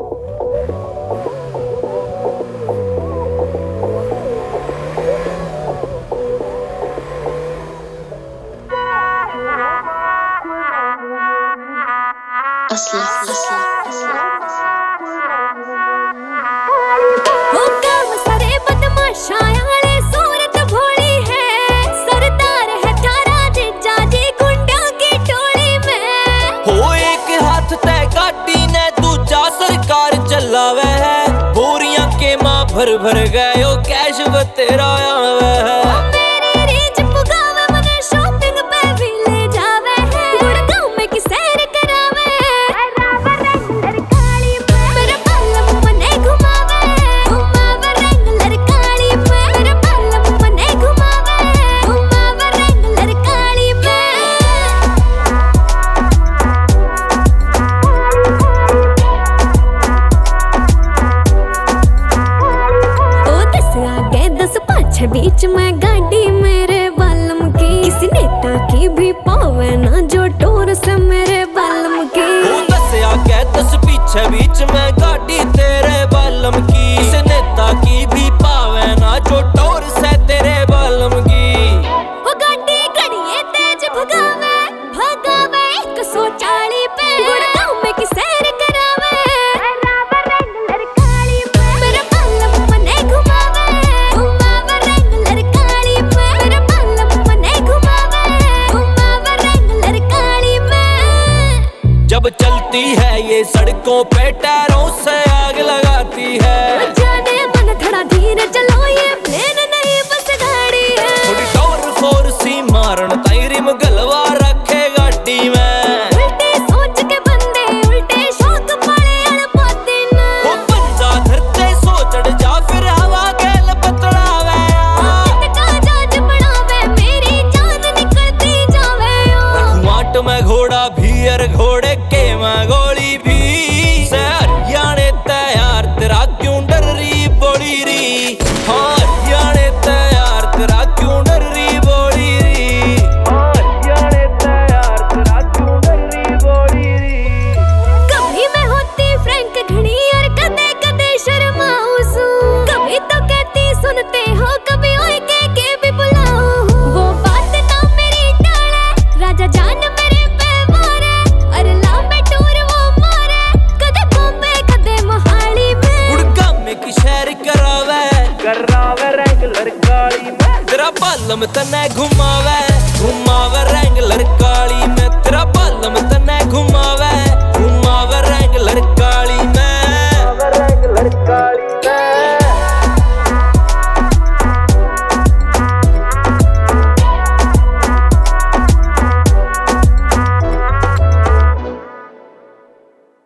भर भर गयो कैश तेरा आवे है। मेरी रीच पुगावे मने शॉपिंग पे भी ले जावे है। गुड़गांव में की सैर करावे रेंगलर काली में मेरे पालम मने घुमावे रेंगलर काली में मेरे पालम मने घुमावे रेंगलर काली में। आगे 10 पाछे बीच में गाड़ी मेरे बालम की, किसी नेता की भी पावे ना जो टोर से मेरे बालम की। 10 आगे 10 पीछे बीच में गाड़ी तेरे बालम की, किसी नेता की भी पावे ना जो टोर से तेरे बालम की। वो गाड़ी घड़िए तेज भगावे 140 पे गुड़गांव में की सैर करावे रेंगलर काली में मेरे बालम मने घुमावे रेंगलर काली में मेरे बालम मने घुमावे रेंगलर काली में। जब चलती है ये सड़कों पे टायरों से आग लगाती है। जाने मन थोड़ा धीरे चलो ये प्लेन नहीं बस गाड़ी है। थोड़ी टोर फोर सी मारन ताई रिम गलवा रखे गाड़ी में। उल्टे सोच के बंदे उल्टे शौक पड़े अड़पाते ना। वो बंदा धरते सोचड़ जा फिर हवा गेल पतड़ावे। का जज बनावे मेरी जान निकलती जावे। रखवाट में घोड़ा भी और घोड़े के में गोली भी। हरियाणे तैयार तेरा क्यों डर रही बोली री। हरियाणे तैयार तेरा क्यों डर रही बोली री। हरियाणे तैयार तेरा क्यों डर रही बोली री। कभी मैं होती फ्रैंक घड़ी और कदे कदे शर्माऊं। कभी तो कहती सुनते हो कभी ओए के भी बुलाओ। वो बात ना मेरी टाले राजा जान मेरे पे मारे और लांबे टूर वो मारे कदे बॉम्बे कदे मोहाली में। गुड़गांव में की शहर करावे रेंगलर काली में तेरा बालम तने घुमावे।